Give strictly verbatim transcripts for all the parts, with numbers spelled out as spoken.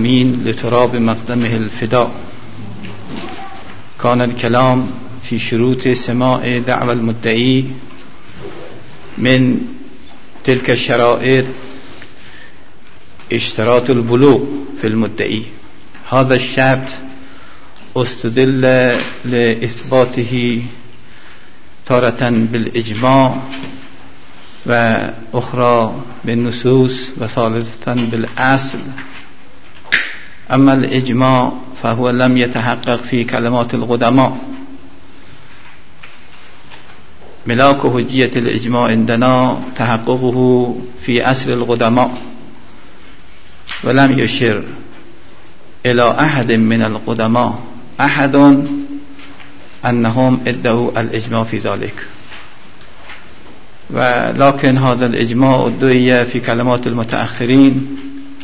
مين لتراب مقدمه الفداء. كان الكلام في شروط سماع دعوى المدعي من تلك الشرائط اشتراط البلوغ في المدعي. هذا الشرط استدل لإثباته تارة بالإجماع وأخرى بالنصوص وثالثا بالأصل. أما الإجماع فهو لم يتحقق في كلمات القدماء. ملاك حجية الإجماع عندنا تحققه في أصل القدماء، ولم يشر إلى أحد من القدماء أحد أنهم ادعوا الإجماع في ذلك، ولكن هذا الإجماع ادعي في كلمات المتأخرين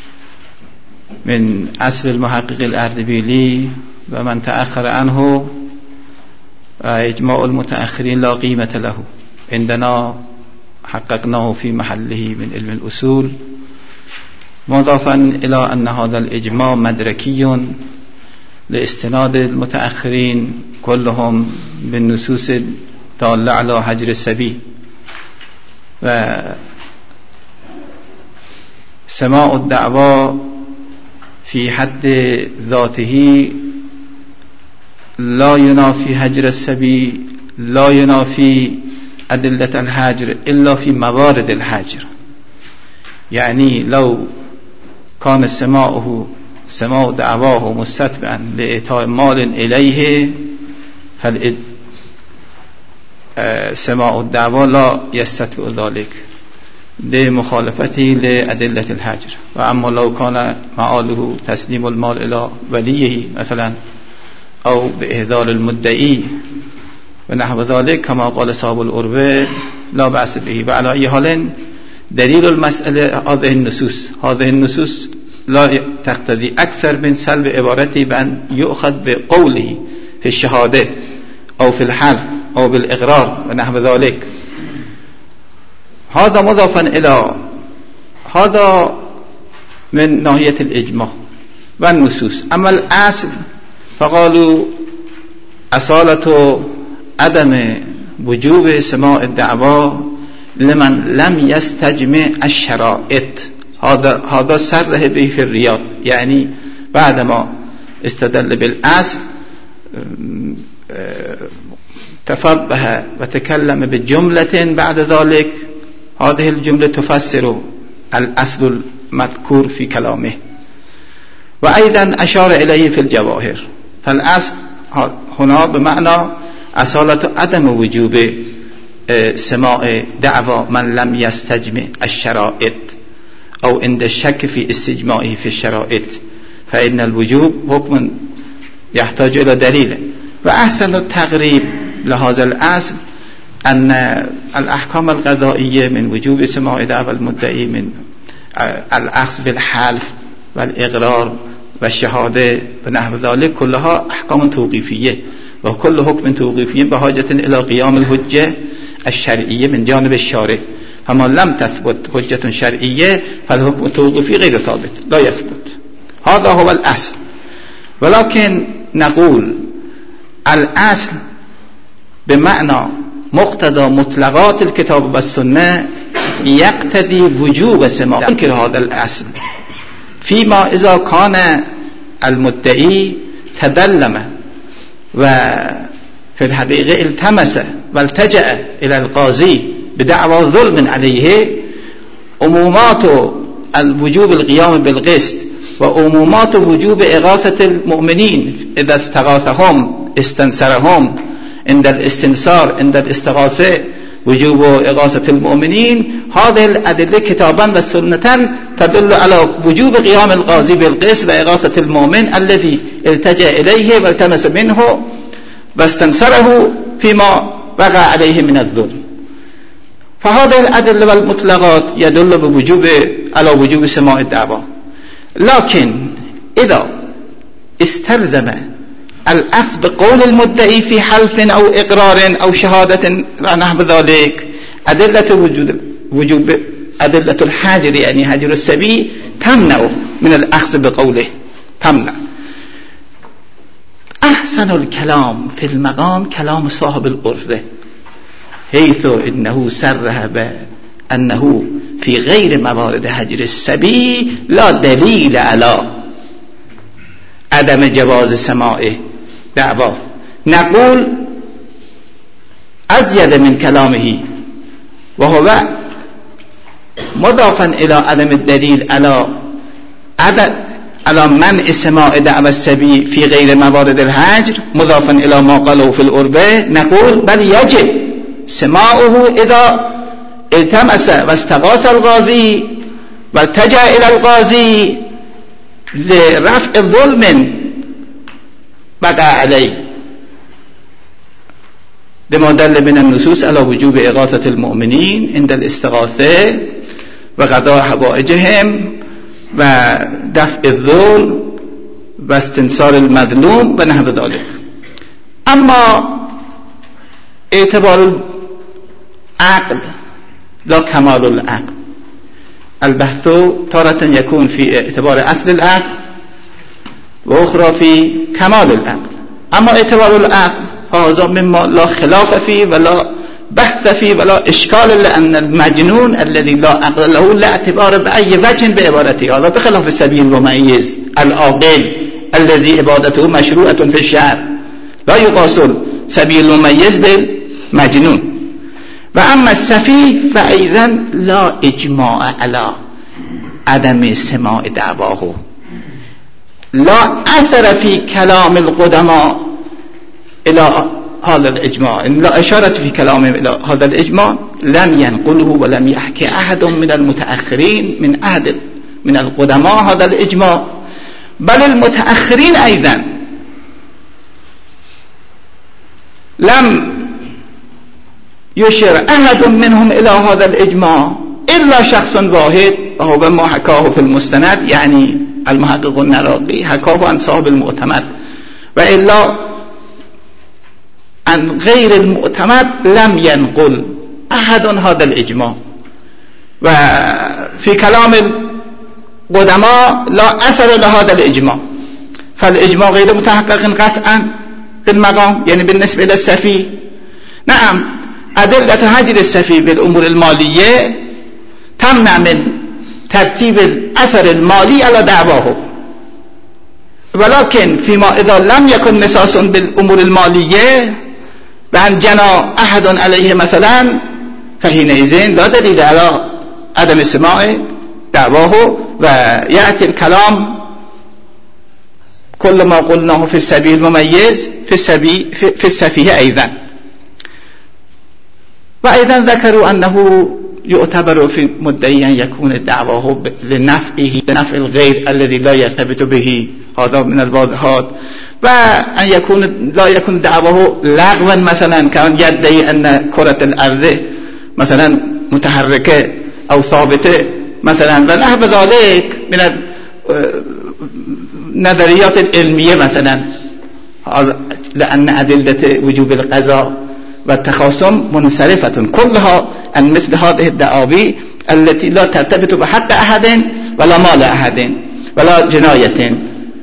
من أصل المحقق الأردبيلي ومن تأخر عنه. إجماع المتأخرين لا قيمة له عندنا، حققناه في محله من علم الأصول، مضافا إلى أن هذا الإجماع مدركي لاستناد المتأخرين كلهم بالنصوص دالة على حجر السبي. وسماع الدعوى في حد ذاته لا ينافي حجر السبي، لا ينافي أدلة الحجر إلا في موارد الحجر. يعني لو كان سماعه سماع دعواه مستتبعا لإعطاء مال إليه فسماع الدعوى لا يستتبع ذلك لمخالفته لأدلة الحجر. وأما لو كان معاله تسليم المال إلى وليه مثلا أو بإهدار المدعي ونحو ذلك كما قال صاحب الأربع لا بأس به. وعلى أي حال دليل المسألة هذه النصوص هذه النصوص لا تقتضي أكثر من سلب عبارته بأن يؤخذ بقوله في الشهادة أو في الحلف أو بالإقرار ونحو ذلك. هذا مضافا إلى هذا من ناحية الإجماع والنصوص. أما الأصل فقالوا أصالة عدم وجوب سماع الدعوى لمن لم يستجمع الشرائط. هذا هذا سره به في الرياض، يعني بعدما استدل بالأصل تفبه وتكلم بجملة بعد ذلك هذه الجملة تفسر الأصل المذكور في كلامه. وأيضا أشار إليه في الجواهر. فالأصل هنا بمعنى أصالة عدم وجوب سماع دعوى من لم يستجمع الشرائط أو عند الشك في استجماعه في الشرائط، فإن الوجوب حكم يحتاج إلى دليل. وأحسن التقريب لهذا الأصل أن الأحكام القضائية من وجوب سماع دعوى المدعي من الأخذ بالحلف والإقرار والشهادة ونحو ذلك كلها أحكام توقيفية، وكل حكم توقيفي بحاجة إلى قيام الحجة الشرعية من جانب الشارع. فما لم تثبت حجة شرعية فالحكم التوقيفي غير ثابت لا يثبت. هذا هو الأصل. ولكن نقول الأصل بمعنى مقتضى مطلقات الكتاب والسنة يقتضي وجوب سماع. ينكر هذا الأصل فيما إذا كان المدعي تدلم وفي الحقيقة التمس والتجأ إلى القاضي بدعوى ظلم عليه. عمومات الوجوب القيام بالقسط وعمومات وجوب إغاثة المؤمنين إذا استغاثهم استنصرهم عند الاستنصار عند الاستغاثة وجوب إغاثة المؤمنين. هذه الأدلة كتابا وسنة تدل على وجوب قيام القاضي بالقسط وإغاثة المؤمن الذي التجأ إليه والتمس منه واستنصره فيما وقع عليه من الظلم. فهذه الأدلة والمطلقات يدل بوجوب على وجوب سماع الدعوى. لكن إذا استلزم الأخذ بقول المدعي في حلف أو إقرار أو شهادة ونحو ذلك أدلة وجود وجوب أدلة الحاجر يعني حجر السبي تمنع من الأخذ بقوله تمنع. احسن الكلام في المقام كلام صاحب القربه حيث انه صرح بانه في غير موارد هجر الصبي لا دلیل علی عدم جواز سماع دعوا. نقول ازید من كلامه وهو مضافا الى عدم الدلیل على عدم على منع سماع دعوى الصبي في غير موارد الهجر مضافا الى ما قاله في القربه. نقول بل يجب سماعه اذا التمس واستغاث القاضي والتجا الى القاضي لرفع ظلم بقى عليه لما دل من النصوص على وجوب إغاثة المؤمنين عند الاستغاثة وقضاء حوائجهم ودفع الظلم واستنصار المظلوم ونحو ذلك. اما اعتبار العقل لا كمال العقل. البحث تارة يكون في اعتبار اصل العقل واخرى في كمال العقل. اما اعتبار العقل هذا مما لا خلاف فيه ولا بحث فيه ولا اشكال، لان المجنون الذي لا عقل له لا اعتبار باي وجه بعبارته، هذا بخلاف السبيل المميز العاقل الذي عبادته مشروعة في الشرع، لا يقاس سبيل المميز بالمجنون. واما السفيه فايضا لا اجماع على عدم سماع دعواه، لا اثر في كلام القدماء الى هذا الاجماع، لا اشارة في كلامهم الى هذا الاجماع، لم ينقله ولم يحكي احد من المتاخرين من احد من القدماء هذا الاجماع، بل المتاخرين ايضا لم يشير احد منهم الى هذا الاجماع الا شخص واحد وهو ما حكاه في المستند، يعني المحقق النراقي حكاه عن صاحب المعتمد، والا عن غير المعتمد لم ينقل احد هذا الاجماع. وفي كلام القدماء لا اثر لهذا الاجماع، فالاجماع غير متحقق قطعا بالمقام، يعني بالنسبه للسفيه. نعم ادله هجر السفيه بالامور الماليه تمنع من ترتيب الاثر المالي على دعواه، ولكن فيما اذا لم يكن مساس بالامور الماليه بأن جنى أحد عليه مثلا فحينئذ لا دليل على عدم سماع دعواه، ويأتي الكلام كل ما قلناه في السبيل المميز في السبيل في, في السفيه أيضا. وأيضا ذكروا أنه يعتبر في مدعي أن يكون دعواه لنفعه لنفع الغير الذي لا يرتبط به، هذا من الواضحات. وأن يكون لا يكون دعواه لغوا، مثلا كان يدعي أن كرة الأرض مثلا متحركة أو ثابتة مثلا ونحو ذلك من النظريات العلمية مثلا، لأن أدلة وجوب القضاء والتخاصم منصرفة كلها عن مثل هذه الدعاوي التي لا ترتبط بحق أحد ولا مال أحد ولا جناية.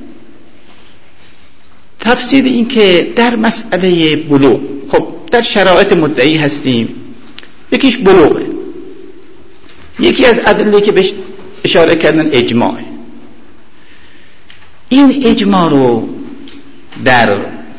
تفسیر این که در مسئله بلوغ، خب در شرایط مدعی هستیم، یکیش بلوغه، یکی از ادله که بهش اشاره کردن اجماع. این اجماع رو در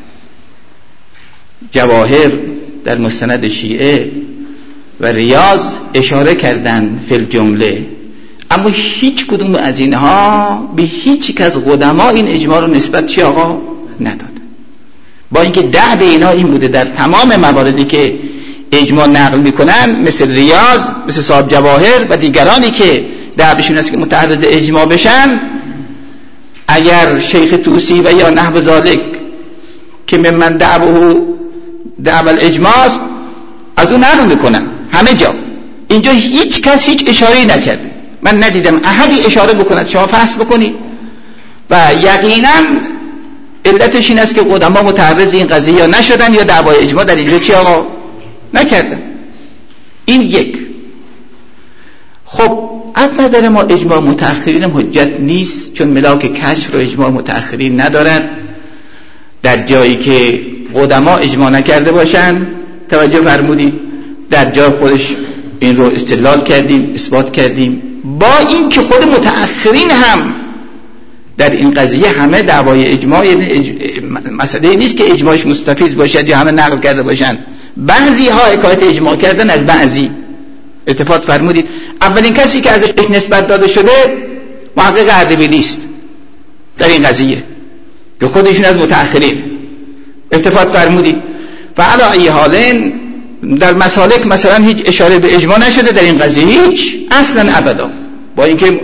جواهر در مستند شیعه و ریاض اشاره کردن فی الجمله، اما هیچ کدوم از اینها به هیچ یک از قدما این اجماع رو نسبت چی آقا نداد، با اینکه دعوی اینا این بوده در تمام مواردی که اجماع نقل میکنن مثل ریاض، مثل صاحب جواهر و دیگرانی که دعویشون است که متعرض اجماع بشن، اگر شیخ طوسی و یا نحو ذالک که ممن دعوه دعو الاجماع است از اون نقل میکنن همه جا. اینجا هیچ کس هیچ اشاره‌ای نکرده، من ندیدم احدی اشاره بکند شما فحص بکنید. و یقینا علتش این است که قدما متعرض این قضیه یا نشدن یا دعوای اجماع در اینجا چی آقا نکردن. این یک. خب از نظر ما اجماع متأخرین هم حجت نیست، چون ملاک کشف رو اجماع متأخرین ندارد. در جایی که قدما اجماع نکرده باشن، توجه فرمودید، در جای خودش این رو استدلال کردیم، اثبات کردیم. با این که خود متأخرین هم در این قضیه همه دعوای اجماع اج... مسئله نیست که اجماعش مستفیض باشد یا همه نقل کرده باشن. بعضی ها حکایت اجماع کردن از بعضی. اتفاق فرمودید اولین کسی که ازش نسبت داده شده محقق اردبیلی است در این قضیه، که خودشون از متأخرین. اتفاق فرمودید و علی ای حالین در مسالک مثلا هیچ اشاره به اجماع نشده در این قضیه، هیچ اصلا ابدا، با اینکه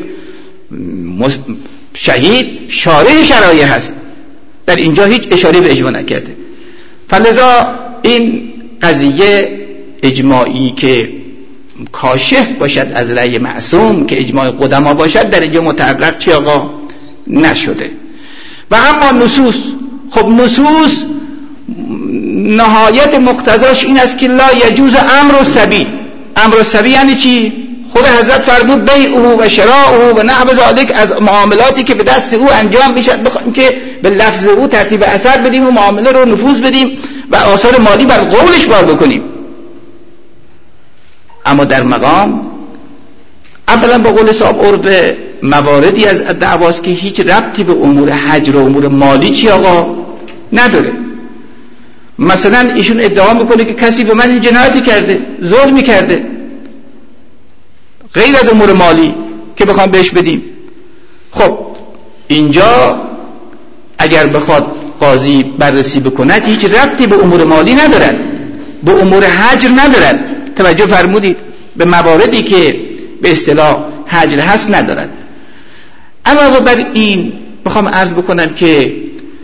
شهید شارح شرایع هست، در اینجا هیچ اشاره به اجماع نکرده. فلذا این قضیه اجماعی که کاشف باشد از رأی معصوم، که اجماع قدما باشد، در اینجا متحقق چی آقا نشده. و اما نصوص، خب نصوص نهایت مقتضاش این است که لا یجوز امر السبی. امر السبی یعنی چی؟ خود حضرت فرمود بیعه و شراءه و نحو ذلک، از معاملاتی که به دست او انجام میشد بخوایم که به لفظ او ترتیب اثر بدیم و معامله رو نفوذ بدیم و آثار مالی بر قولش بار بکنیم. اما در مقام اولا با قول صاحب عرف مواردی از دعواست که هیچ ربطی به امور حجر و امور مالی چی آقا نداره. مثلا ایشون ادعا میکنه که کسی به من این جنایتی کرده، ظلمی کرده، غیر از امور مالی که بخوام بهش بدیم. خب اینجا اگر بخواد قاضی بررسی بکند هیچ ربطی به امور مالی ندارد، به امور حجر ندارد. توجه فرمودید؟ به مواردی که به اصطلاح حجر هست ندارد. علاوه بر این بخوام عرض بکنم که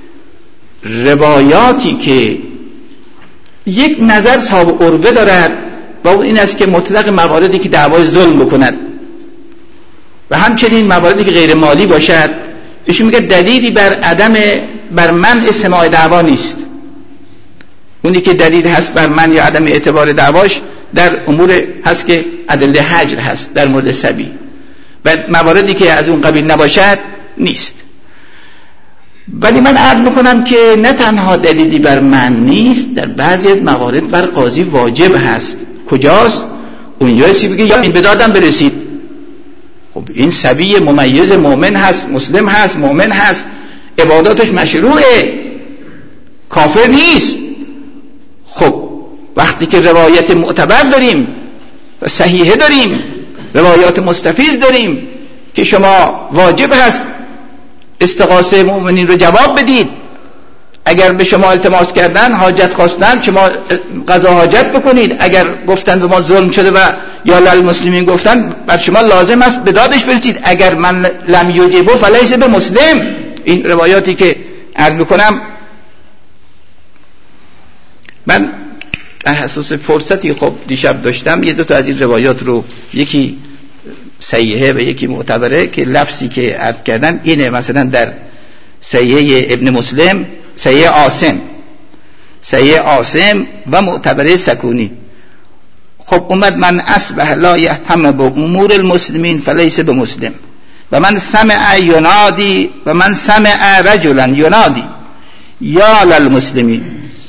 روایاتی که یک نظر صاحب عروه دارد و اون این است که مطلق مواردی که دعوای ظلم بکند و همچنین مواردی که غیر مالی باشد، ایشون میگه دلیلی بر عدم بر منع سماع دعوا نیست. اونی که دلیل هست بر من یا عدم اعتبار دعواش در امور هست که ادله حجر هست در مورد سبی، و مواردی که از اون قبیل نباشد نیست. ولی من عرض میکنم که نه تنها دلیلی بر من نیست، در بعضی از موارد بر قاضی واجب هست. کجاست؟ اونجا سی بگه یا این بدادم برسید. خب این سبی ممیز مؤمن هست، مسلم هست، مؤمن هست، عباداتش مشروعه، کافر نیست. خب وقتی که روایت معتبر داریم و صحیحه داریم، روایات مستفیض داریم که شما واجب هست استغاثه مؤمنین رو جواب بدید، اگر به شما التماس کردن، حاجت خواستن، شما قضا حاجت بکنید. اگر گفتن به ما ظلم شده و یا للمسلمین گفتن، بر شما لازم است به دادش برسید. اگر من لم یجبه فلیس به مسلم. این روایاتی که عرض میکنم، من در حساس فرصتی خب دیشب داشتم یه دو تا از این روایات رو، یکی صحیحه و یکی معتبره، که لفظی که عرض کردن اینه. مثلا در صحیحه ابن مسلم، صحیحه عاصم، صحیحه عاصم و معتبره سکونی، خب اومد من اصبح لا یهتم به امور المسلمین فلیس به مسلم، و من سمع ینادی و من سمع رجلا ینادی یا للمسلمین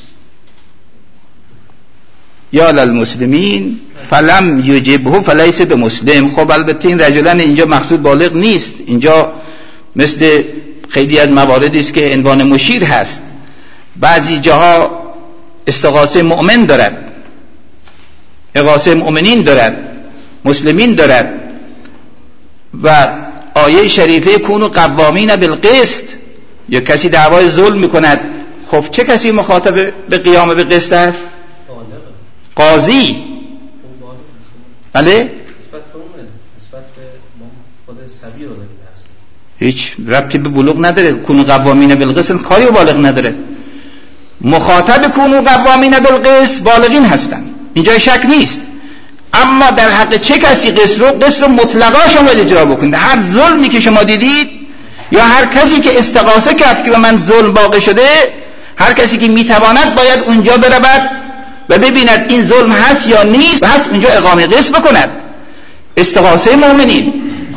یا للمسلمین فلم یجبه فلیس به مسلم. خب البته این رجلان اینجا مقصود بالغ نیست، اینجا مثل خیلی از مواردی است که عنوان مشیر هست. بعضی جاها استغاثه مؤمن دارد، اغاثه مؤمنین دارد، مسلمین دارد. و آیه شریفه کونوا قوامین بالقسط، یا کسی دعوای ظلم میکند، خب چه کسی مخاطب به قیام به قسط است؟ قاضی. بله؟ نسبت به اونه، نسبت به خود سبی رو داریم، هیچ ربطی به بلوغ نداره. کونوا قوامین بالقسط کاری به بالغ نداره. مخاطب کونوا قوامین بالقسط بالغین هستن، اینجا شک نیست. اما در حق چه کسی قسط رو قسط رو مطلقا شما اجرا بکنید. هر ظلمی که شما دیدید یا هر کسی که استغاثه کرد که به من ظلم واقع شده، هر کسی که میتواند باید اونجا برود و ببیند این ظلم هست یا نیست و هست اونجا اقامه قسط بکند. استغاثه مؤمنین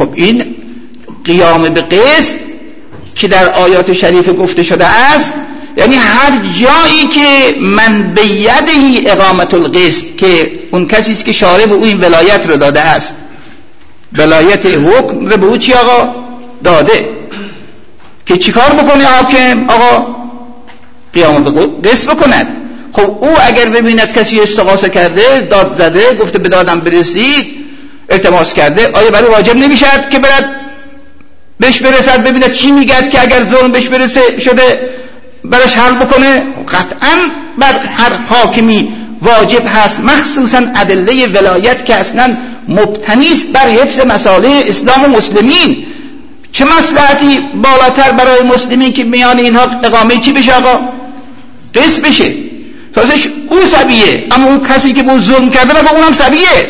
خب این قیام به قسط که در آیات شریفه گفته شده است، یعنی هر جایی که من به یدهی اقامت القسط، که اون کسی است که شارع به او این ولایت رو داده است، ولایت حکم رو به او چی آقا داده که چیکار بکنه حاکم؟ آقا قیام به قسط بکند. خب او اگر ببیند کسی استغاثه کرده، داد زده، گفته به دادم برسید، التماس کرده، آیا برای واجب نمیشد که برد بهش برسد ببیند چی میگد که اگر ظلم بهش برسه شده براش حل بکنه؟ قطعا بر هر حاکمی واجب هست، مخصوصا ادله ولایت که اصلا مبتنی است بر حفظ مصالح اسلام و مسلمین. چه مصلحتی بالاتر برای مسلمین که میان اینها اقامه چی بشه آقا؟ قسط بشه. تازه او سبیه، اما اون کسی که به ظلم کرده بگه اونم سبیه.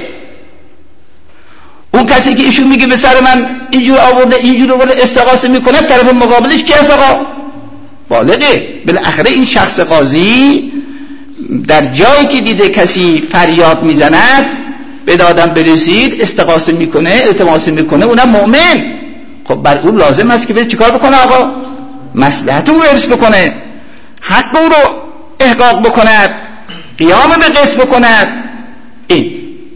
اون کسی که ایشون میگه به سر من اینجور آورده اینجور آورده استغاثه میکنه، طرف مقابلش کی هست آقا؟ بالغه. بالاخره این شخص قاضی در جایی که دیده کسی فریاد میزند به دادم برسید، استغاثه میکنه، التماس میکنه، اونم مؤمن، خب بر اون لازم است که بره چیکار بکنه آقا؟ مصلحت او رو حفظ بکنه، حق او رو احقاق بکند، قیام به قسط بکند. این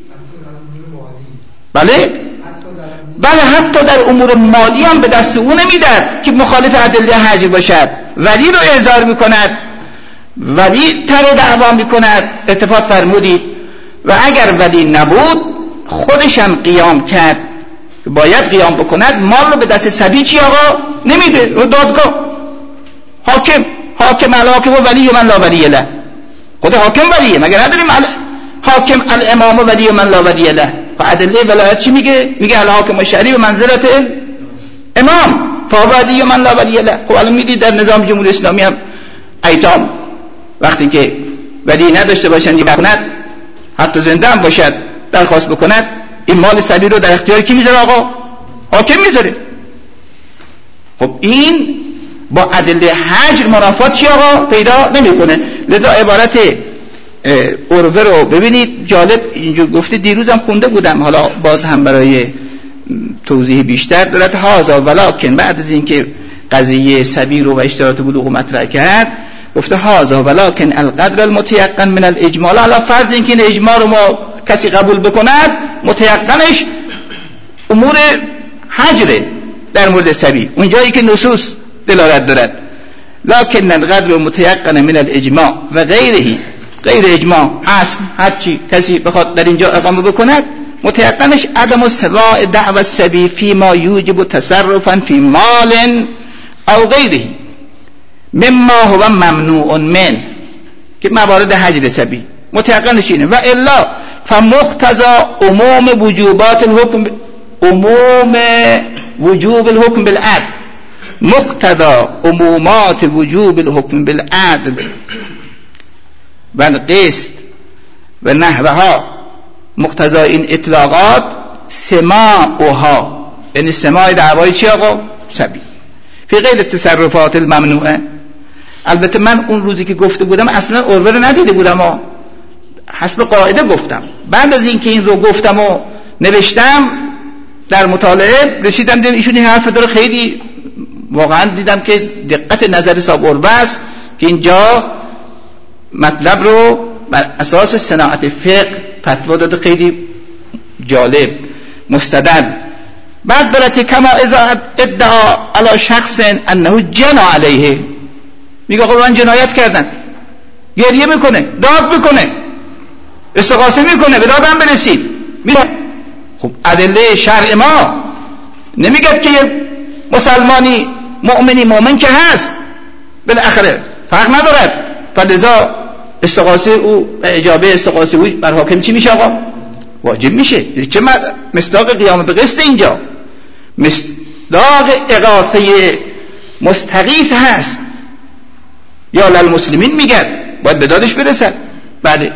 بله بله حتی در امور مالی هم به دست او نمیدد که مخالف ادله حجر باشد، ولی رو احضار میکند، ولی تر دعوا میکند. اتفاق فرمودید و اگر ولی نبود خودشم قیام کرد که باید قیام بکند، مال رو به دست سبی چی آقا نمیده، دادگاه حاکم حاکم الحاکم و ولی من لا ولی له. خود حاکم ولیه، مگر نداریم حاکم الامام ولی من لا ولی له؟ و ادله ولایت چی میگه؟ میگه الحاکم الشرعی به منزلت امام فوادی من لا ولی له. خب الان میدید در نظام جمهوری اسلامی هم ایتام وقتی که ولی نداشته باشند بکند، حتی زنده هم باشد درخواست بکند، این مال سبی رو در اختیار کی میذاره آقا؟ حاکم میذاره. خب این با ادله حجر منافات چی آقا پیدا نمیکنه. لذا عبارت عروه رو ببینید جالب اینجور گفته، دیروزم خونده بودم، حالا باز هم برای توضیح بیشتر دارد. هازا ولکن بعد از اینکه قضیه سبی رو و اشتراط بلوغ مطرح کرد، گفته هازا ولکن القدر المتيقن من الاجمال، علی فرض اینکه این اجماع رو ما کسی قبول بکند، متيقنش امور حجر در مورد سبی، اون جایی که نصوص دلالت دارد. لكن القدر المتيقن من الاجماع و غیره، غیر اجماع اصل هرچی کسی بخواد در اینجا اقامه بکند، متيقنش عدم سواء دعوى السبی فيما يوجب تصرفا في مال او غیره مما هو ممنوع من، که موارد حجر سبی متيقنش اینه. و الا فمقتضى عموم وجوبات الحكم ب... عموم وجوب الحكم بالعدل، مقتضى عمومات وجوب الحكم بالعدل و القسط و نحوها، مقتضى این اطلاقات سماعها، یعنی سماع دعوای چی آقا؟ سبی فی غیر التصرفات الممنوعه. البته من اون روزی که گفته بودم اصلا عروه رو ندیده بودم و حسب قاعده گفتم. بعد از اینکه این رو گفتم و نوشتم در مطالعه رسیدم دیدم ایشون این حرف داره، خیلی واقعا دیدم که دقت نظر صاحب عروه است که اینجا مطلب رو بر اساس صناعت فقه فتوا داده، خیلی جالب مستدل. بعد دارد کما اذا ادعا علی شخص انه جنا علیه، میگه خب من جنایت کردن، گریه میکنه، داد میکنه، استغاثه میکنه، به دادم برسید. میگه خب ادله شرع ما نمیگه که مسلمانی مؤمنی مؤمن که هست بالاخره فرق ندارد، فلذا استغاثه او اجابه استغاثه او بر حاکم چی میشه آقا؟ واجب میشه. چه مصداق قیام به قسط اینجا؟ مصداق اغاثه مستغیث هست، یا للمسلمین میگن باید به دادش برسد. بله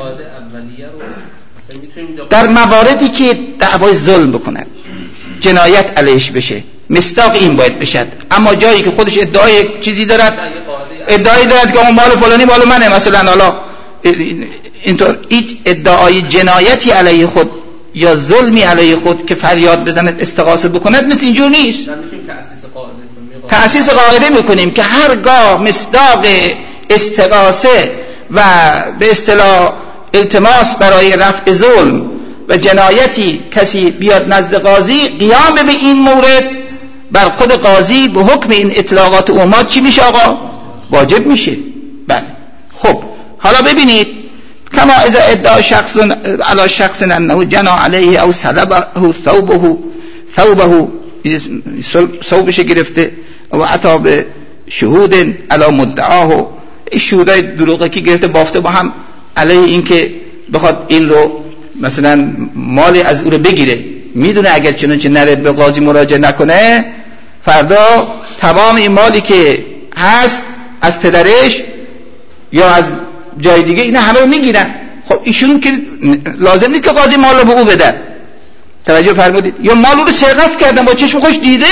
در مواردی که دعوای ظلم بکنن، جنایت علیش بشه، مصداق این باید بشد. اما جایی که خودش ادعای چیزی دارد، ادعایی دارد که اون مال فلانی مال منه مثلا، حالا اینطور هیچ ادعای جنایتی علیه خود یا ظلمی علیه خود که فریاد بزند استغاثه بکند، مثل اینجور نیست. تأسیس قاعده میکنیم که هرگاه مصداق استغاثه و به اصطلاح التماس برای رفع ظلم و جنایتی کسی بیاد نزد قاضی، قیام به این مورد بر خود قاضی به حکم این اطلاقات اومات چی میشه آقا؟ واجب میشه. بله. خب حالا ببینید، کما اذا ادعا شخص علی شخص انه جنا علیه او سلبه ثوبه ثوبه ثوبش گرفته و عطا به شهود علی مدعاه، شهودای دروغه که گرفته بافته با هم علیه این که بخواد این رو مثلا مالی از او رو بگیره، میدونه اگر چنانچه نره به قاضی مراجعه نکنه فردا تمام این مالی که هست از پدرش یا از جای دیگه اینا همه رو میگیرن. خب ایشون که لازم نیست که قاضی مال رو به او بده، توجه فرمودید؟ یا مال رو سرقت کردن، با چشم خوش دیده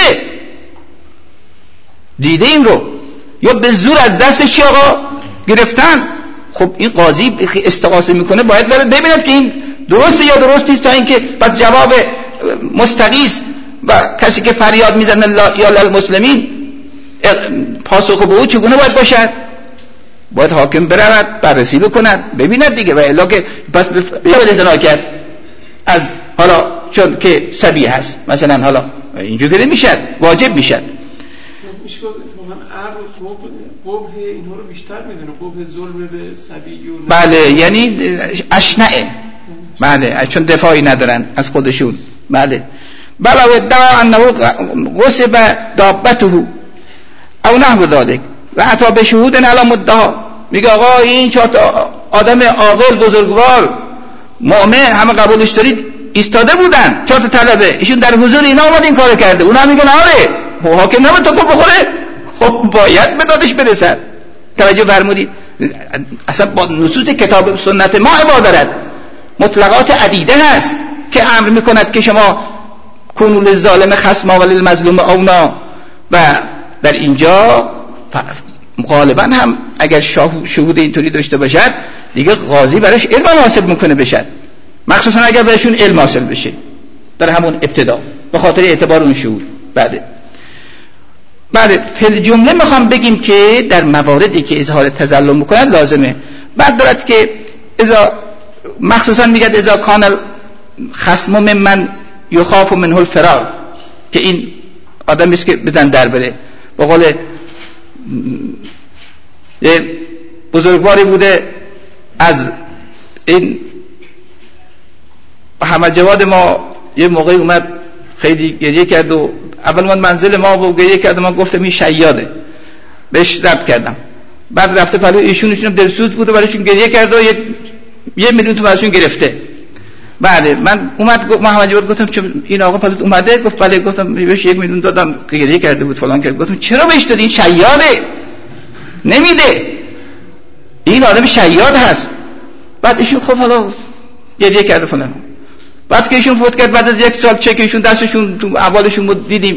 دیده این رو، یا به زور از دستش چی آقا گرفتن. خب این قاضی استغاثه میکنه باید بره ببیند که این درسته یا درست نیست، تا اینکه بس جواب مستغیث و کسی که فریاد میزنه یا للمسلمین پاسخ به او چگونه باید باشد؟ باید حاکم برود بررسی بکند ببیند دیگه، و الا که بس باید اعتنا کرد از حالا چون که سبیه هست مثلا، حالا اینجوری نمیشد، واجب میشد. میشه که اتفاقا عقل قبح اینها رو بیشتر میدونه، قبح ظلم به سبیی و بله، یعنی اشنعه، بله، چون دفاعی ندارن از خودشون. بله. بلا ادعا انه غصب دابته او نحو ذلك و عطا به شهود علی مدعا، میگه آقا این چهار تا آدم عاقل بزرگوار مؤمن همه قبولش دارید ایستاده بودن، چهار تا طلبه، ایشون در حضور اینا اومد این کارو کرده، اونا میگن آره حاکم نباید تا کن بخوره، خب باید به دادش برسد. توجه فرمودید؟ اصلا با نصوص کتاب سنت ما عبادت مطلقات عدیده هست که امر میکند که شما کنوا للظالم خصما و للمظلوم اونا، و در اینجا غالبا هم اگر شهود اینطوری داشته باشد دیگه قاضی براش علم حاصل میکنه بشد، مخصوصا اگر براشون علم حاصل بشه در همون ابتدا به خاطر اعتبار اون شهود. بعد بعد فی جمله میخوام بگیم که در مواردی که اظهار تظلم میکنن لازمه. بعد دارد که اذا مخصوصا میگه اذا کان خصم من یخاف منه الفرار، که این آدمی است که بزن در بره. به قول یه بزرگواری بوده از این محمد جواد ما، یه موقعی اومد خیلی گریه کرد و اول من منزل ما و گریه کرد، من گفتم این شیاده، بهش ربط کردم. بعد رفته پلو ایشون، ایشون دلسوز بوده برایشون گریه کرد و یه, یه میلیون تومان ازشون گرفته. بله من اومد گفت محمد جواد، گفتم چون این آقا پلوت اومده؟ گفت بله. گفتم بهش یک میلیون دادم، گریه کرده بود فلان کرد. گفتم چرا بهش دادی؟ این شیاده، نمیده، این آدم شیاد هست. بعد ایشون خب حالا گریه کرده فلان. بعد که ایشون فوت کرد بعد از یک سال چکشون دستشون تو احوالشون بود دیدیم،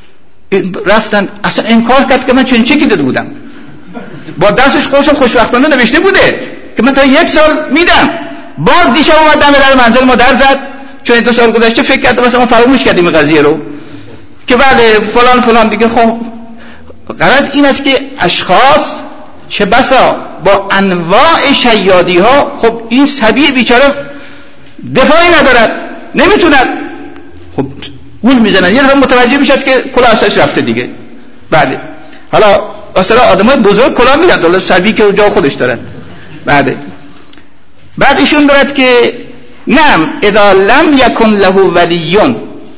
رفتن اصلا انکار کرد که من چنین چکی داده بودم، با دستش خودشون خوشبختانه نوشته بوده که من تا یک سال میدم. باز دیشب اومد دم در منزل ما در زد، چون دو سال گذشته فکر کرد مثلا ما فراموش کردیم قضیه رو که بله فلان فلان دیگه. خب غرض این است که اشخاص چه بسا با انواع شیادی ها، خب این سبیه بیچاره دفاعی ندارد، نمیتوند، خب گول میزنن، یه دفعه متوجه میشد که کلاه ازش رفته دیگه. بله حالا اصلا آدمای بزرگ کلاه میدن، دولت سبی که جا خودش دارن. بله بعد ایشون دارد که نعم اذا لم یکن له ولیون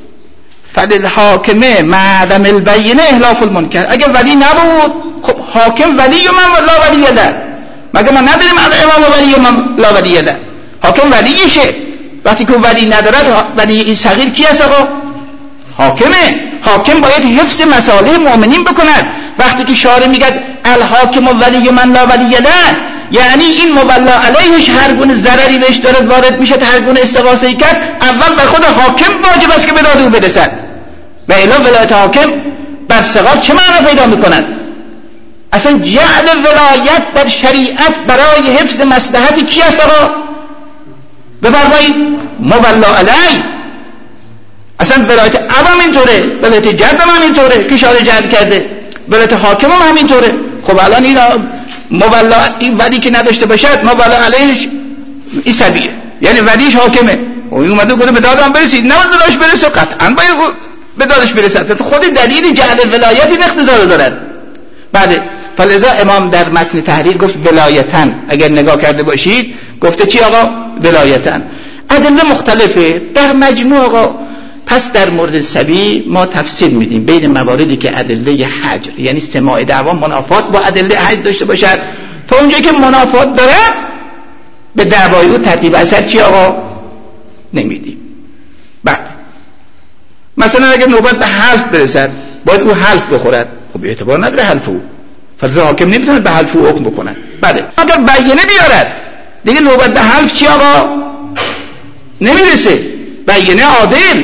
فللحاکمه معدم البینه احلاف المنکر. اگه ولی نبود خب حاکم ولی من لا ولی ده، مگه ما نداریم امام ولی من لا ولی ده، حاکم ولیشه. وقتی که ولی ندارد ولی این صغیر کی است آقا؟ حاکمه. حاکم باید حفظ مصالح مؤمنین بکند. وقتی که شارع میگه الحاکم ولی من لا ولی ده، یعنی این مولا علیهش هر گونه ضرری بهش دارد وارد میشه، هر گونه استغاثه‌ای کرد اول بر خود حاکم واجب است که به داد او برسد، و الا ولایت حاکم بر صغار چه معنی پیدا میکند؟ اصلا جعل ولایت در شریعت برای حفظ مصلحت کی است آقا؟ بفرمایید مولا علی. اصلا ولایت ابم اینطوره، ولایت جدم هم اینطوره که اشاره جد کرده، ولایت حاکم هم همینطوره. خب الان اینا مولا این ولی که نداشته باشد مولا علیش این سبیه، یعنی ولیش حاکمه. و این اومده گفته به دادم برسید، نه به دادش برسه، قطعا باید به دادش برسد. خود دلیل جعل ولایت این اقتضا دارد. بله، فلذا امام در متن تحریر گفت ولایتن. اگر نگاه کرده باشید گفته چی آقا؟ ولایتن. ادله مختلفه در مجموع آقا. پس در مورد سبی ما تفصیل میدیم بین مواردی که ادله حجر یعنی سماع دعوا منافات با ادله حجر داشته باشد، تا اونجایی که منافات داره به دعوای او ترتیب اثر چی آقا؟ نمیدیم. بله، مثلا اگر نوبت به حلف برسد باید او حلف بخورد، خب اعتبار نداره حلف او، فلذا حاکم نمیتونه به حلف او حکم بکنه. بله، اگر بیانه بیارد دیگه نوبت به حلف چی آقا؟ نمیرسه، بیانه عادل.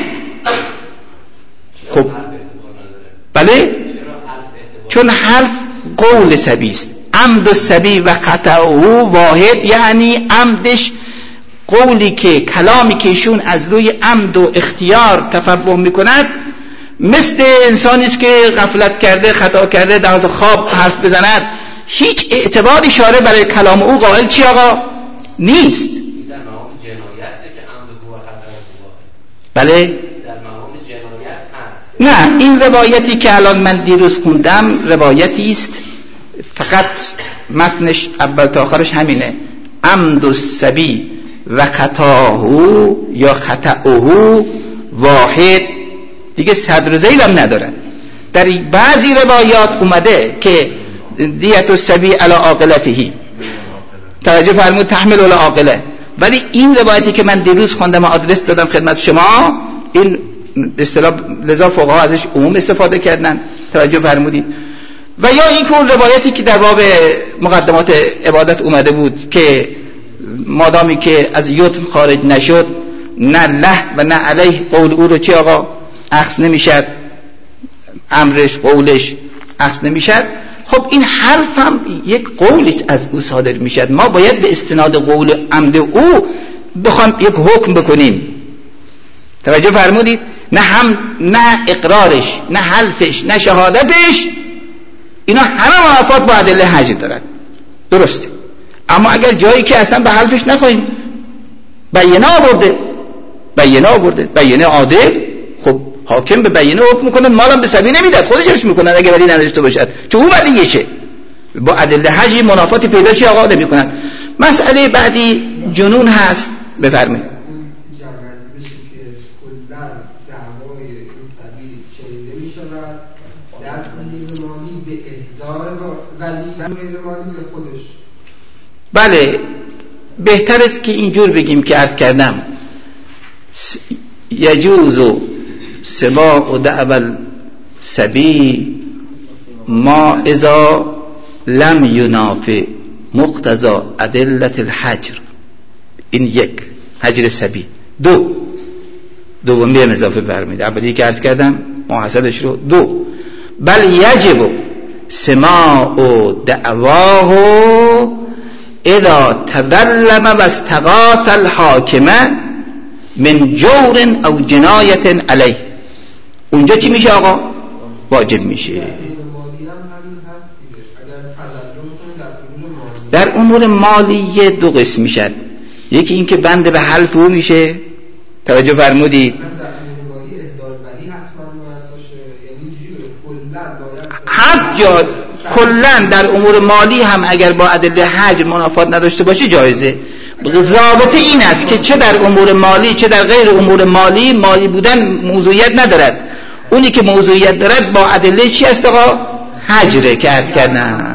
خب بله، چون حلف قول سبی است. عمد سبی و خطأه واحد، یعنی عمدش قولی که کلامی که ایشون از روی عمد و اختیار تفوه میکند مثل انسانی است که غفلت کرده، خطا کرده، در حال خواب حرف بزند، هیچ اعتبار اشاره برای کلام او قائل چی آقا؟ نیست. در مقام جنایته که عمد و خطا واحد. بله، در مقام جنایت هست. نه، این روایتی که الان من دیروز خوندم روایتی است فقط متنش اول تا آخرش همینه، عمد السبی و خطاه یا خطأه واحد، دیگه صدر ذیل هم ندارن. در بعضی روایات اومده که دیت السبی علی عاقلته، توجه فرمود، تحمل علی عاقله، ولی این روایتی که من دیروز خوندم آدرس دادم خدمت شما، این به اصطلاح لذا فقها ازش عموم استفاده کردن، توجه فرمودید. و یا این که اون روایتی که در باب مقدمات عبادت اومده بود که مادامی که از یتم خارج نشد نه له و نه علیه قول او رو چی آقا اخذ نمیشد، امرش قولش اخذ نمیشد. خب این حرف هم یک قولی از او صادر میشد، ما باید به استناد قول عمد او بخوام یک حکم بکنیم، توجه فرمودید؟ نه هم نه اقرارش، نه حلفش، نه شهادتش، اینا همه منافات با ادله حجر دارد، درسته. اما اگر جایی که اصلا به حلفش نخواهیم، بیانه آورده، بیانه آورده، بیانه عادل، خب حاکم به بیانه حکم میکنه، مالم به سبی نمیداد، خودش حکم میکنه اگر ولی نداشته باشد، چون او ولیشه. با ادله حجر منافاتی پیدا چی آقا نمیکنن. مسئله بعدی جنون هست، بفرمایید. بله، بهتر است که اینجور بگیم که عرض کردم یجوز سماع دعوى السبی ما اذا لم ینافی مقتضى ادلة الحجر. این یک حجر سبی. دو دومی هم اضافه فرمایید، اولی که عرض کردم محصلش رو. دو بل یجب سماع دعواه اذا تظلم و استغاث الحاکم من جور او جنایت علیه. اونجا چی میشه آقا؟ واجب میشه. در امور مالی دو قسم میشد، یکی این که بند به حلف او میشه، توجه فرمودید؟ هر جا کلن در امور مالی هم اگر با ادله حجر منافات نداشته باشه جایزه. ضابطه این است که چه در امور مالی چه در غیر امور مالی، مالی بودن موضوعیت ندارد، اونی که موضوعیت دارد با ادله چی است آقا؟ حجره که عرض کردم.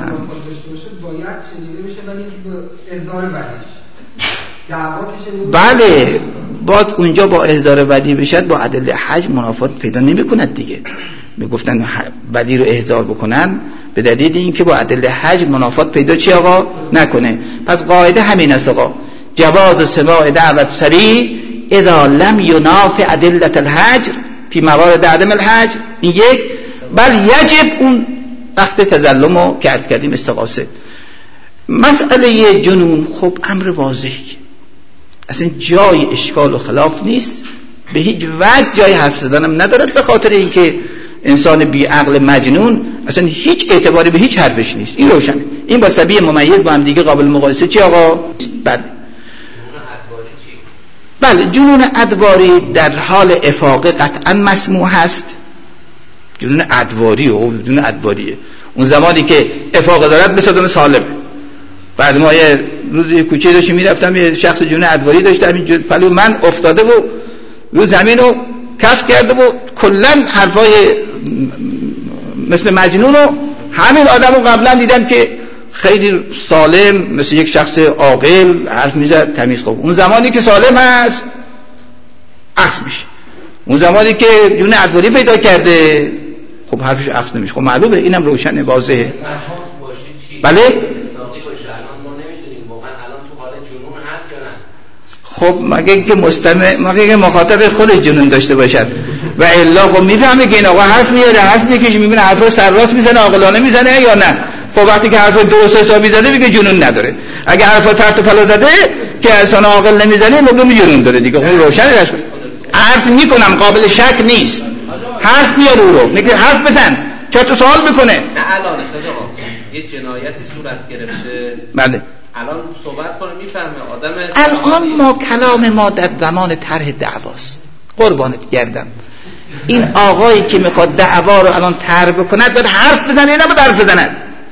بله، باز اونجا با احضار ولی بشد با ادله حجر منافات پیدا نمی کند دیگه. میگفتن ولی رو احضار بکنن به دلیل اینکه با ادله حجر منافات پیدا چی آقا نکنه. پس قاعده همین است آقا، جواز سماع دعوى السبی اذا لم ینافی ادله الحجر فی موارد عدم الحجر. این یک. بل یجب اون وقت تظلمو که عرض کردیم استغاثه. مسئله جنون خب امر واضحی، اصلا جای اشکال و خلاف نیست، به هیچ وجه جای حرف زدنم ندارد، به خاطر اینکه انسان بی عقل مجنون اصلا هیچ اعتباری به هیچ حرفش نیست. این روشنه. این با سبیه ممیز با هم دیگه قابل مقایسه چی آقا؟ بله بله جنون ادواری در حال افاقه قطعا مسموح هست. جنون ادواری و جنون ادواریه اون زمانی که افاقه دارد بسازن سالمه. بعد ما یه روزی کوچه داشتیم میرفتم، یه شخص جنون ادواری داشته، همین پلو من افتاده و رو زمین رو کف کرده و کلا حرفای مثل مجنون رو همین آدم رو قبلا دیدم که خیلی سالم مثل یک شخص عاقل حرف میزد تمیز. خوب اون زمانی که سالم هست عکس میشه، اون زمانی که جنون ادواری پیدا کرده خب حرفش عکس نمیشه. خب معلومه، اینم روشنه واضحه. بله خب مگه که مستمع مگه که مخاطب خود جنون داشته باشد و الا خب میفهمه که این آقا حرف میاره، حرف میکشه، میبینه حرفا سرراست میزنه، عاقلانه میزنه یا نه. خب وقتی که حرف درست حسابی زده میگه جنون نداره. اگه حرفا پرت و پلا زده که اصلا عاقل نمیزنه میگه جنون داره دیگه. اون روشنه. حرف میکنم قابل شک نیست، حرف میاره او رو میگه حرف بزن، چرا تو سوال میکنه؟ نه الان استاد آقا یه جنایتی صورت گرفته، بله الان صحبت کنه میفهمه آدم. الان ما کلام ما در زمان طرح دعواست. قربانت گردم این آقایی که میخواد دعوا رو الان طرح بکند باید حرف بزنه نه باید حرف بزند؟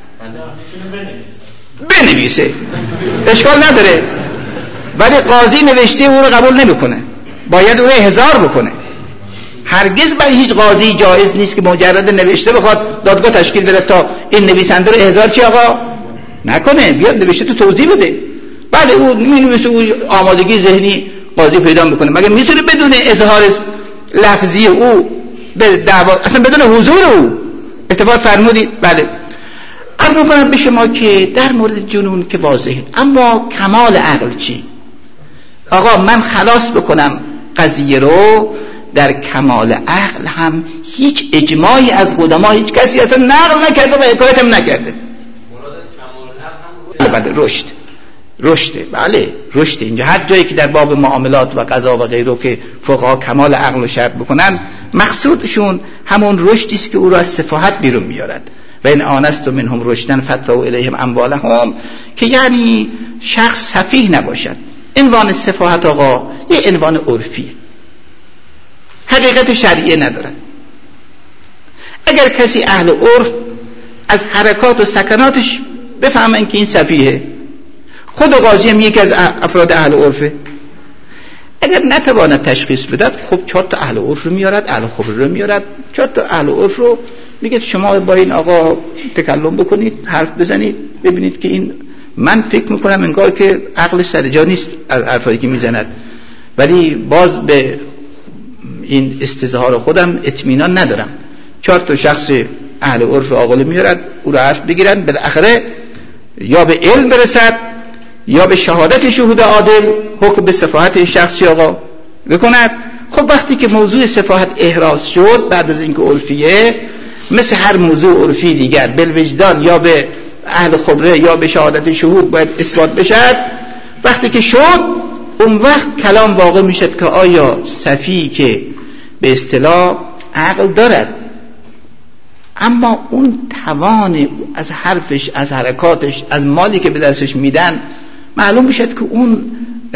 بنویسه اشکال نداره، ولی قاضی نوشته او رو قبول نمیکنه، باید او رو احضار بکنه. هرگز برای هیچ قاضی جایز نیست که مجرد نوشته بخواد دادگاه تشکیل بده تا این نویسنده رو احضار چی آقا نکنه، بیاد نوشته تو توضیح بده. بله او مینویسه، او آمادگی ذهنی قاضی پیدا میکنه. مگه میتونه بدون اظهار لفظی او به دعوا اصلا بدون حضور او اتفاق فرمودید؟ بله عرض میکنم به شما که در مورد جنون که واضحه، اما کمال عقل چی؟ آقا من خلاص بکنم قضیه رو، در کمال عقل هم هیچ اجماعی از قدما هیچ کسی اصلا نقل نکرده و حکایت هم نکرده. بله رشد رشده بله رشد. اینجا هر جایی که در باب معاملات و قضا و غیره که فقها کمال عقل رو شرط بکنن، مقصودشون همون رشدی است که او را از سفاهت بیرون میارد. و این آنست منهم رشدن فتووا الیهم اموالهم، که یعنی شخص سفیه نباشد. عنوان سفاهت آقا یه عنوان عرفیه، حقیقت شرعی ندارد. اگر کسی اهل عرف از حرکات و سکناتش بفهمن که این سفیه، خود قاضی هم یکی از افراد اهل عرفه، اگر نتواند تشخیص بدهد خب چهار تا اهل عرف رو میارد، اهل خبره رو میارد، چهار تا اهل عرف رو میگه شما با این آقا تکلم بکنید، حرف بزنید، ببینید که این من فکر میکنم انگار که عقل سر جا نیست از حرفایی که میزند، ولی باز به این استظهار خودم اطمینان ندارم. چهار تا شخص اهل عرف عاقل میارد، او را حرف بگیرن، بالاخره یا به علم برسد یا به شهادت شهود عادل حکم به سفاهت این شخصی آقا بکند. خب وقتی که موضوع سفاهت احراز شد بعد از اینکه عرفیه، مثل هر موضوع عرفی دیگر بالوجدان یا به اهل خبره یا به شهادت شهود باید اثبات بشد. وقتی که شد اون وقت کلام واقع میشد که آیا سفیهی که به اصطلاح عقل دارد اما اون توان از حرفش، از حرکاتش، از مالی که به دستش میدن معلوم میشد که اون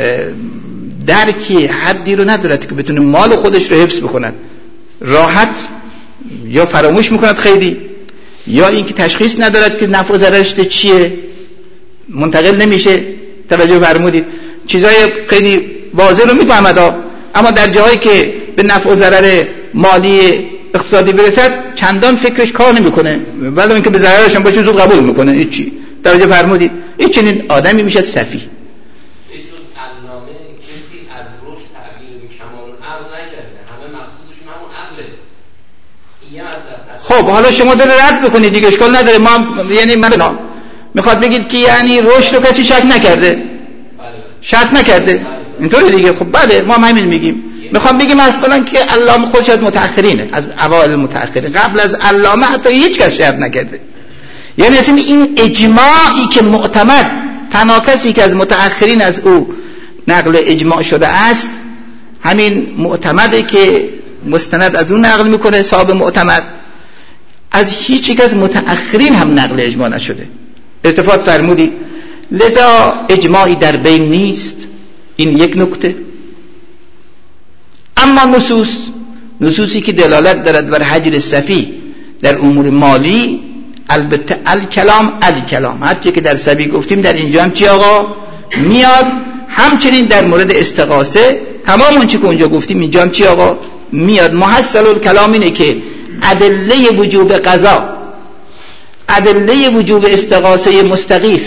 درکی حدی رو ندارد که بتونه مال خودش رو حفظ بکند، راحت یا فراموش میکند خیلی، یا اینکه تشخیص ندارد که نفع و ضررش چیه، منتقل نمیشه. توجه فرمودید؟ چیزای خیلی واضح رو میفهمد، اما در جاهایی که به نفع و ضرر مالی اقتصادی برسد چندان فکرش کار نمیکنه، ولی اینکه به ضررش هم باشه زود قبول میکنه. این چی؟ توجه فرمودید؟ این چنین آدمی میشد سفیه. خب حالا شما داره رد بکنید دیگه، اشکال نداره. ما یعنی من میخواد بگید که یعنی رشد رو کسی شک نکرده، شک نکرده اینطوری دیگه. خب بله ما هم همین میگیم. میخوام بگیم مثلا که علامه خودش از متأخرینه، از اوائل متأخرین، قبل از علامه حتی هیچ کس شک نکرده. یعنی اصلا این اجماعی که معتمد تنها کسی که از متأخرین از او نقل اجماع شده است، همین معتمده که مستند از اون نقل میکنه صاحب معتمد، از هیچ یک از متأخرین هم نقل اجماع نشده. التفات فرمودید لذا اجماعی در بین نیست. این یک نکته. اما نصوص نصوصی که دلالت دارد بر حجر صفی در امور مالی، البته الکلام الکلام هرچی که در صفی گفتیم در اینجا هم چی آقا میاد. همچنین در مورد استغاثه تمام اون چی که اونجا گفتیم اینجا هم چی آقا میاد. محصل الکلام اینه که ادله وجوب قضا، ادله وجوب استغاثه مستغیث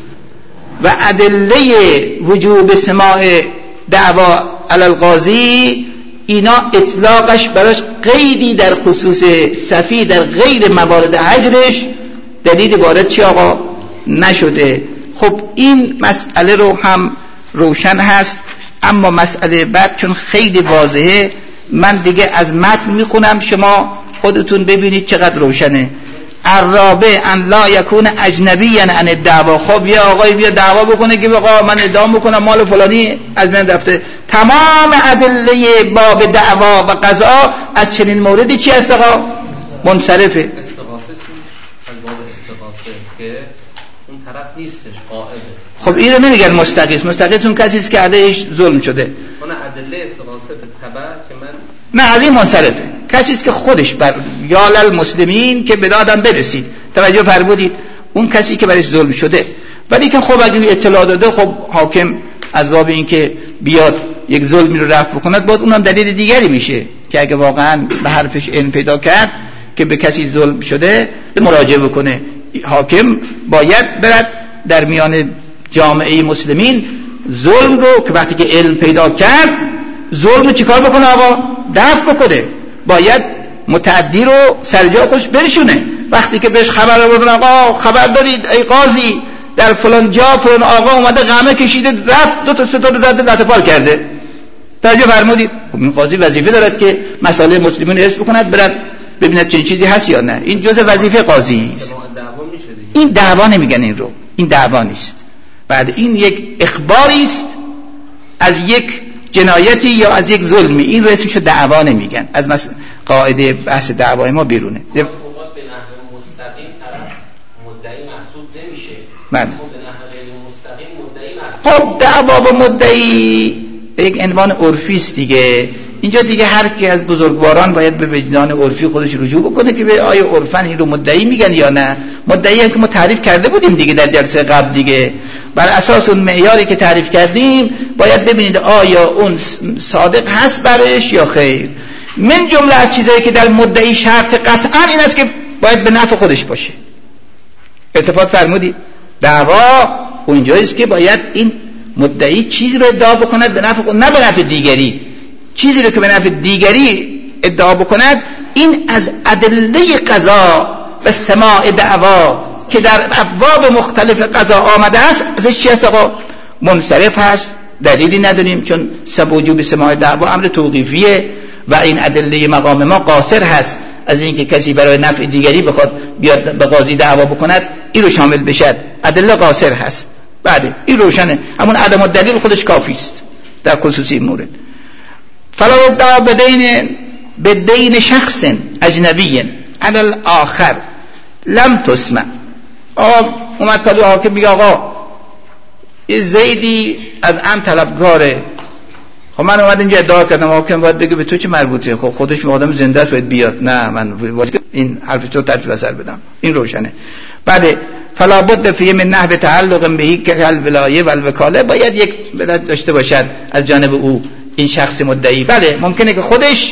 و ادله وجوب سماع دعوا علی القاضی، اینا اطلاقش براش قیدی در خصوص صفی در غیر موارد حجرش دلیل وارد چی آقا نشده. خب این مسئله رو هم روشن هست. اما مسئله بعد چون خیلی واضحه من دیگه از متن میخونم، شما خودتون ببینید چقدر روشنه. الرابع ان لا یکون اجنبیا عن الدعوا. خب یا آقای بیا دعوا بکنه که آقا من ادعا میکنم مال فلانی از من رفته. تمام ادله باب دعوا و قضا از چنین موردی چی است آقا منصرفه. استغاثه از باب استغاثه که اون طرف نیستش قائله. خب این رو نمیگن مستغیث. مستغیث اون کسی است که علیهش ظلم شده. اون ادله استغاثه به تبع که من نه از این منصرفه. کسی است که خودش بر یال المسلمین که به دادم برسید. توجه فرمودید اون کسی که برش ظلم شده. ولی که خب اگه اطلاع داده خب حاکم از باب این که بیاد یک ظلمی رو رفع بکند باید اونم دلیل دیگری میشه که اگه واقعا به حرفش علم پیدا کرد که به کسی ظلم شده مراجعه بکنه. حاکم باید برد در میان جامعه مسلمین ظلم رو که وقتی که علم پیدا کرد ظلم رو چیکار بکنه آقا دفع بکنه. باید متعدی رو سرجا خودش برشونه. وقتی که بهش خبر آوردن آقا خبر دارید ای قاضی در فلان جا فلان آقا اومده غمه کشیده رفت دو تا سه تا زده لطفال کرده. توجه فرمودید. خب این قاضی وظیفه دارد که مسائل مسلمین حفظ بکند، برد ببیند چنین چیزی هست یا نه. این جزء وظیفه قاضی است. این دعوا نمیگن این رو. این دعوا نیست. بعد این یک اخباری است از یک جنایتی یا از یک ظلمی. این رو اسمشو دعوا نمیگن. از مس... قاعده بحث دعوای ما بیرونه. به نحو مستقیم طرف مدعی محسوب نمیشه. بله. به نحو غیر مستقیم مدعی محسوب. خب دعوا با مدعی یک عنوان عرفی است دیگه. اینجا دیگه هر کی از بزرگواران باید به وجدان عرفی خودش رجوع بکنه که به آیا عرفن این رو مدعی میگن یا نه. مدعی هم که ما تعریف کرده بودیم دیگه در جلسه قبل دیگه. بر اساس اون معیاری که تعریف کردیم باید ببینید آیا اون صادق هست برش یا خیر. من جمله از چیزایی که در مدعی شرط قطعا این است که باید به نفع خودش باشه. التفات فرمودی دعوا اونجاییست که باید این مدعی چیزی رو ادعا بکند به نفع خود، نه به نفع دیگری. چیزی رو که به نفع دیگری ادعا بکند این از ادله قضا و سماع دعوا که در ابواب مختلف قضا آمده است ازش چی است آقا منصرف هست. دلیلی نداریم چون سب وجوب سماع دعوا امر توقیفیه و این ادله مقام ما قاصر هست از اینکه کسی برای نفع دیگری بخواد بیاد به قاضی دعوا بکند این رو شامل بشد. ادله قاصر هست. بعد این روشنه. همون عدم الدلیل خودش کافی است در خصوصی مورد. فلا ادعا بدین بدین شخص اجنبی علی الاخر لم تسمع. آقا اومد پلو حاکم میگه آقا یه زیدی از ام طلبگاره. خب من اومد اینجا ادعا کردم حاکم باید بگه به تو چه مربوطه؟ خب خودش آدم زنده است باید بیاد. نه من این حرف تو ترتیب اثر بدم. این روشنه. بعد فلا بد فی من نحو تعلق بهی که الولایه و الوکاله باید یک ولایت داشته باشد از جانب او این شخص مدعی. بله ممکنه که خودش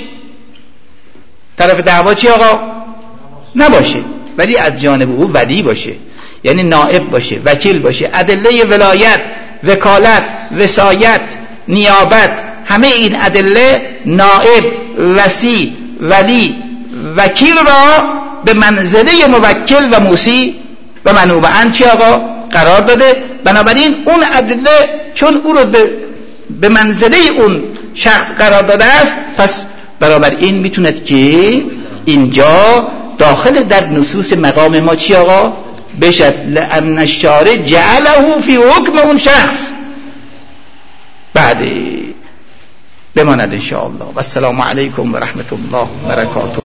طرف دعوا چی آقا نباشه ولی از جانب او ولی باشه، یعنی نائب باشه، وکیل باشه. ادله ولایت، وکالت، وصایت، نیابت، همه این ادله نائب، وصی، ولی، وکیل را به منزله موکل و موصی و منوب عن چی آقا قرار داده. بنابراین اون ادله چون او رو به به منزله اون شخص قرار داده است پس برابر این میتوند که اینجا داخل در نصوص مقام ما چی آقا بشد. لأن الشارع جعله فی حکم اون شخص. بعد بماند ان شاء الله. و السلام علیکم و رحمت الله و برکاته.